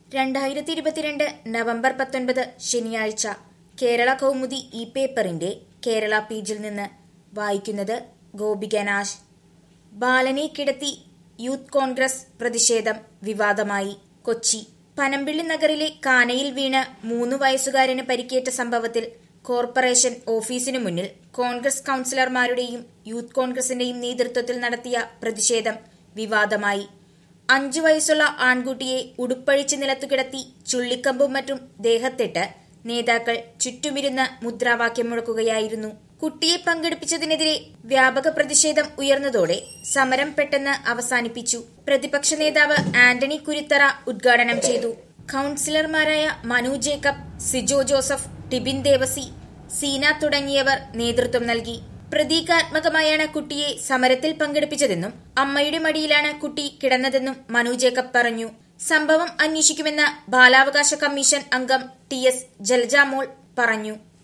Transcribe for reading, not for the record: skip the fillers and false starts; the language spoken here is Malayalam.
2022 നവംബർ 19 ശനിയാഴ്ച കേരള കൗമുദി ഈ പേപ്പറിന്റെ കേരള പേജിൽ നിന്ന് വായിക്കുന്നത് ഗോപിക നാശ്. ബാലനെ കിടത്തി യൂത്ത് കോൺഗ്രസ് പ്രതിഷേധം വിവാദമായി. കൊച്ചി പനമ്പിള്ളി നഗറിലെ കാനയിൽ വീണ് 3 വയസ്സുകാരന് പരിക്കേറ്റ സംഭവത്തിൽ കോർപ്പറേഷൻ ഓഫീസിനു മുന്നിൽ കോൺഗ്രസ് കൌൺസിലർമാരുടെയും യൂത്ത് കോൺഗ്രസിന്റെയും നേതൃത്വത്തിൽ നടത്തിയ പ്രതിഷേധം വിവാദമായി. 5 വയസ്സുള്ള ആൺകുട്ടിയെ ഉടുപ്പഴിച്ച് നിലത്തുകിടത്തി ചുള്ളിക്കമ്പും മറ്റും ദേഹത്തിട്ട് നേതാക്കൾ ചുറ്റുമിരുന്ന് മുദ്രാവാക്യം മുഴക്കുകയായിരുന്നു. കുട്ടിയെ പങ്കെടുപ്പിച്ചതിനെതിരെ വ്യാപക പ്രതിഷേധം ഉയർന്നതോടെ സമരം പെട്ടെന്ന് അവസാനിപ്പിച്ചു. പ്രതിപക്ഷ നേതാവ് ആന്റണി കുരുത്തറ ഉദ്ഘാടനം ചെയ്തു. കൌൺസിലർമാരായ മനു ജേക്കബ്, സിജോ ജോസഫ്, ടിബിൻ ദേവസി, സീന തുടങ്ങിയവർ നേതൃത്വം നൽകി. പ്രതീകാത്മകമായാണ് കുട്ടിയെ സമരത്തിൽ പങ്കെടുപ്പിച്ചതെന്നും അമ്മയുടെ മടിയിലാണ് കുട്ടി കിടന്നതെന്നും മനു ജേക്കബ് പറഞ്ഞു. സംഭവം അന്വേഷിക്കുമെന്ന് ബാലാവകാശ കമ്മീഷൻ അംഗം TS ജലജ മോൾ പറഞ്ഞു.